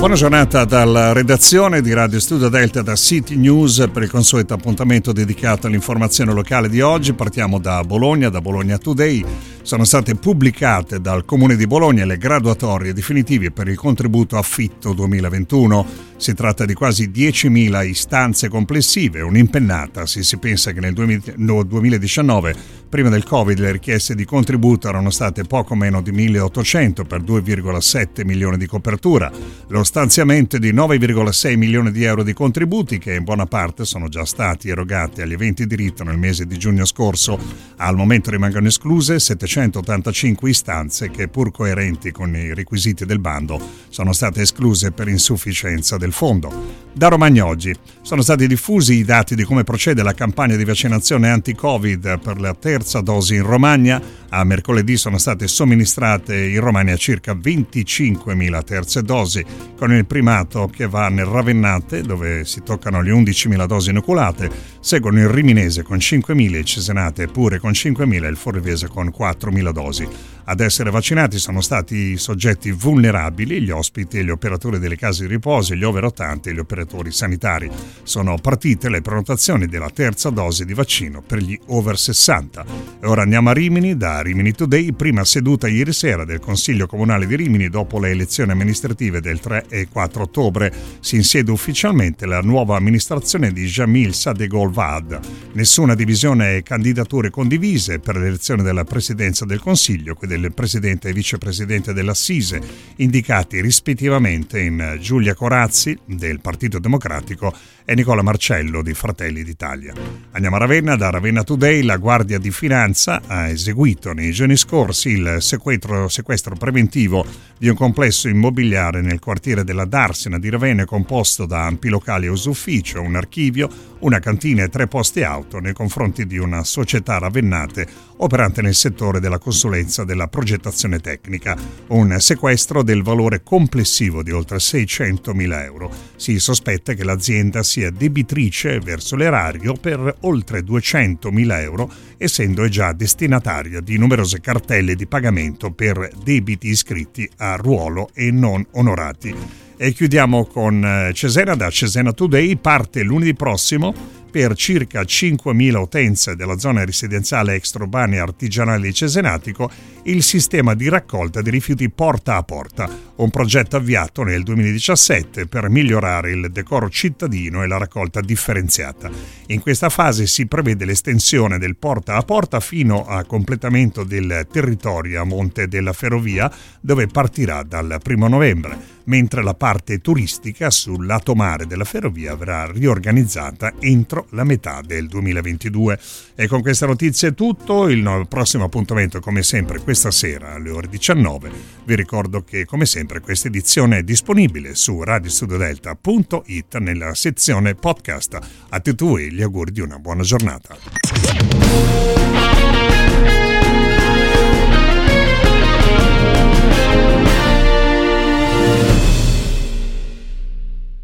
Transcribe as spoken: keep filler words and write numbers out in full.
Buona giornata dalla redazione di Radio Studio Delta da City News per il consueto appuntamento dedicato all'informazione locale di oggi. Partiamo da Bologna, da Bologna Today. Sono state pubblicate dal Comune di Bologna le graduatorie definitive per il contributo affitto duemilaventuno. Si tratta di quasi diecimila istanze complessive, un'impennata se si pensa che nel duemiladiciannove, prima del Covid, le richieste di contributo erano state poco meno di milleottocento per due virgola sette milioni di copertura. Lo stanziamento di nove virgola sei milioni di euro di contributi che in buona parte sono già stati erogati agli aventi diritto nel mese di giugno scorso. Al momento rimangono escluse settecentottantacinque istanze che, pur coerenti con i requisiti del bando, sono state escluse per insufficienza del fondo. Da Romagna Oggi sono stati diffusi i dati di come procede la campagna di vaccinazione anti-Covid per la terza dose in Romagna. A mercoledì sono state somministrate in Romagna circa venticinquemila terze dosi, con il primato che va nel Ravennate, dove si toccano le undicimila dosi inoculate, seguono il Riminese con cinquemila, il Cesenate pure con cinquemila e il Forlivese con quattromila dosi. Ad essere vaccinati sono stati i soggetti vulnerabili, gli ospiti e gli operatori delle case di riposo, gli over ottanta e gli operatori sanitari. Sono partite le prenotazioni della terza dose di vaccino per gli over sessanta. E ora andiamo a Rimini, da Rimini Today, prima seduta ieri sera del Consiglio Comunale di Rimini dopo le elezioni amministrative del tre e quattro ottobre. Si insiede ufficialmente la nuova amministrazione di Jamil Sadegol Vaad. Nessuna divisione e candidature condivise per l'elezione della presidenza del Consiglio, del presidente e vicepresidente dell'Assise, indicati rispettivamente in Giulia Corazzi del Partito Democratico e Nicola Marcello di Fratelli d'Italia. Andiamo a Ravenna, da Ravenna Today. La Guardia di Finanza ha eseguito nei giorni scorsi il sequestro, sequestro preventivo di un complesso immobiliare nel quartiere della Darsena di Ravenna, composto da ampi locali a uso ufficio, un archivio, una cantina e tre posti auto nei confronti di una società ravennate operante nel settore della consulenza della progettazione tecnica. Un sequestro del valore complessivo di oltre seicentomila euro. Si sospetta che l'azienda sia debitrice verso l'erario per oltre duecentomila euro, essendo già destinataria di numerose cartelle di pagamento per debiti iscritti a ruolo e non onorati. E chiudiamo con Cesena, da Cesena Today. Parte lunedì prossimo per circa cinquemila utenze della zona residenziale extraurbana e artigianale di Cesenatico il sistema di raccolta di rifiuti porta a porta, un progetto avviato nel duemiladiciassette per migliorare il decoro cittadino e la raccolta differenziata. In questa fase si prevede l'estensione del porta a porta fino a completamento del territorio a monte della ferrovia, dove partirà dal primo novembre, mentre la parte turistica sul lato mare della ferrovia verrà riorganizzata entro la metà del duemilaventidue. E con queste notizie è tutto. Il prossimo appuntamento, come sempre, questa sera alle ore diciannove. Vi ricordo che, come sempre, questa edizione è disponibile su radiostudio-delta punto it nella sezione podcast. A tutti voi gli auguri di una buona giornata.